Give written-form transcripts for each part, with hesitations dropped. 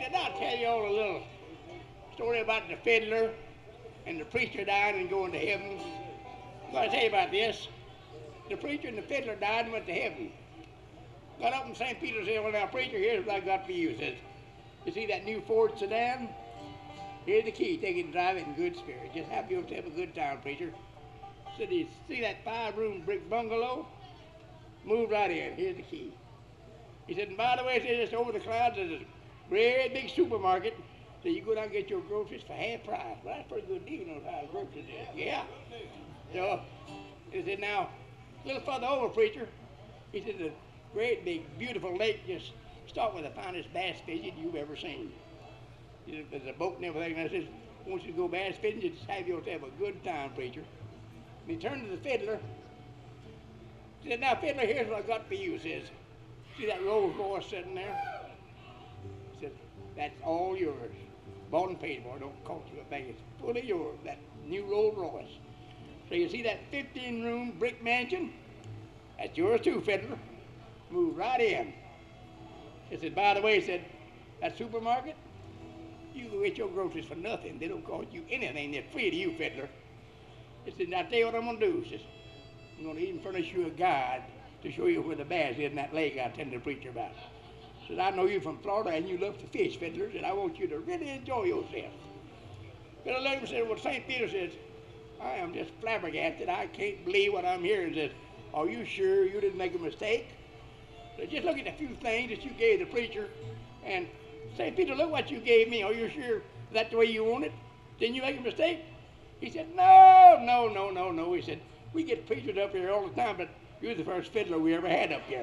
And I'll tell you all a little story about the fiddler and the preacher dying and going to heaven. I'm going to tell you about this. The preacher and the fiddler died and went to heaven. Got up in St. Peter's said, well, now, preacher, here's what I got for you. Says, you see that new Ford sedan? Here's the key. Take it and drive it in good spirit. Just have you to have a good time, preacher. Said, you see that 5-room brick bungalow? Move right in. Here's the key. He said, and by the way, just over the clouds, there's a great big supermarket. So you go down and get your groceries for half price. Well, that's a pretty good deal on how the groceries is. Yeah. So he said, now, a little further over, preacher. He said, the great big beautiful lake just start with the finest bass fishing you've ever seen. He said, there's a boat and everything. And I said, I want you to go bass fishing, just have you to have a good time, preacher. And he turned to the fiddler. He said, now, fiddler, here's what I got for you. He says, see that Rolls Royce sitting there? He said, that's all yours. Bought and paid for. Don't cost you a thing. It's fully yours, that new Rolls Royce. So you see that 15-room brick mansion? That's yours too, fiddler. Move right in. He said, by the way, he said, that supermarket, you can get your groceries for nothing. They don't cost you anything. They're free to you, fiddler. He said, now, I'll tell you what I'm going to do. He says, I'm going to even furnish you a guide to show you where the bass is in that lake I tend to preach about. He said, I know you from Florida and you love to fish, fiddlers, and I want you to really enjoy yourself. Fiddler looked and said, well, St. Peter says, I am just flabbergasted. I can't believe what I'm hearing. He says, are you sure you didn't make a mistake? So just look at a few things that you gave the preacher and say, Peter, look what you gave me. Are you sure that's the way you want it? Didn't you make a mistake? He said, no. He said, we get preachers up here all the time, but you're the first fiddler we ever had up here.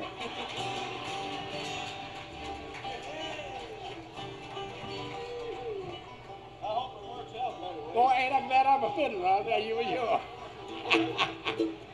I hope it works out better. Boy, ain't I glad I'm a fiddler. I'll tell you what you are.